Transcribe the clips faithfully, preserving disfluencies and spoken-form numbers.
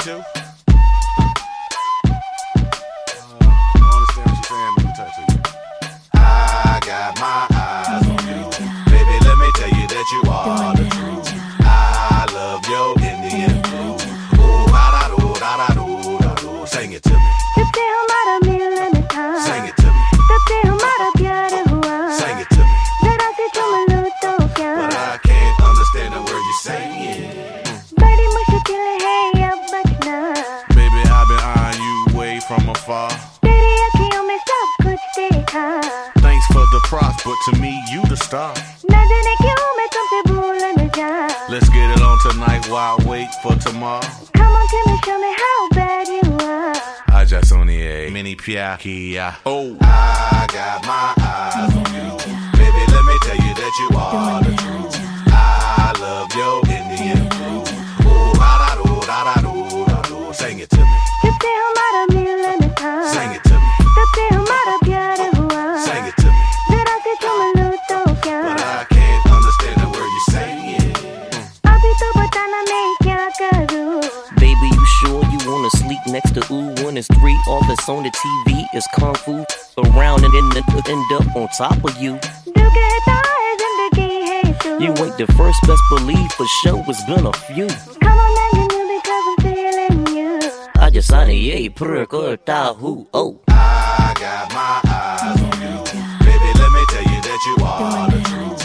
too? Uh, I don't understand what you're saying, let me talk to you. I got my eyes on you. Baby, let me tell you that you are the truth. I love your Indian food. Ooh, da-da-do, da-da-do, da-do. Sing it to me. तुझसे हमारा मिलन था. Sing it to me. तब से हमारा प्यार हुआ. Sing it to me. जरा से चूम लूं तो क्या? But I can't understand the word you're saying. बड़ी मुश्किल है अब बचना. Baby, I've been eyeing you way from afar. तेरी अखियों में सब कुछ देखा. Thanks for the props, but to me, you the star. न जाने क्यों मैं तुमसे भूल न जा. Let's get it on tonight while I wait for tomorrow. Come on, tell me, show me how bad you are. I just only a mini piakia. Oh, I got my eyes on you. Baby, let me tell you that you are the truth. I love your Indian food. Ooh, da-da-do, da-da-do, da-do. Sing it to me. जब से हमारा मिलन था. Sing it to me. तब से हमारा प्यार हुआ. Sing it to me. जरा से चूम लूं तो क्या? But I can't understand the word you're saying. अभी तो बताना मैं क्या करूं. Baby, you sure you wanna sleep next to ooh? One is three, all that's on the T V is kung fu. Around and then the end up on top of you. जो कहता है जिंदगी है तू. You ain't the first, best believe for sure it's been a few. Come on, man, you because I'm feeling you. I just signed a yay, perk who? Oh, I got my eyes on you. Baby, let me tell you that you are the truth.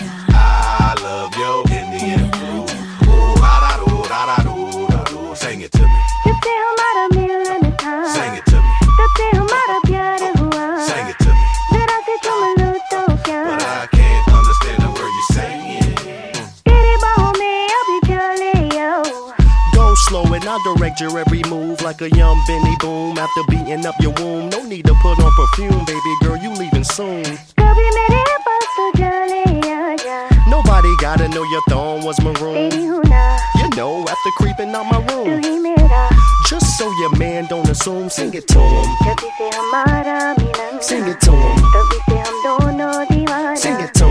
I love your Indian food. Ooh, da-da-do, da-da-do, da-do. Sing it to me. जब से हमारा मिलन था. Sing it to me. तब से हमारा प्यार हुआ. Sing it to me. जरा से चूम लूं तो क्या? But I can't understand the word you're saying. तेरी बाहों में अभी चले आओ. Go slow and I'll direct your every move like a young Benny Boom. After beating up your womb, no need to put on perfume, baby girl, you leaving soon. कभी मेरे पास तो चले आजा. Nobody gotta know your thorn was maroon. तेरी हूँ ना. You know, after creeping out my तू room. ही मेरा. Just so your man don't assume, sing it to him. जब से हमारा मिलन. Sing it to him. तभी से हम दोनों दीवाना. Sing it to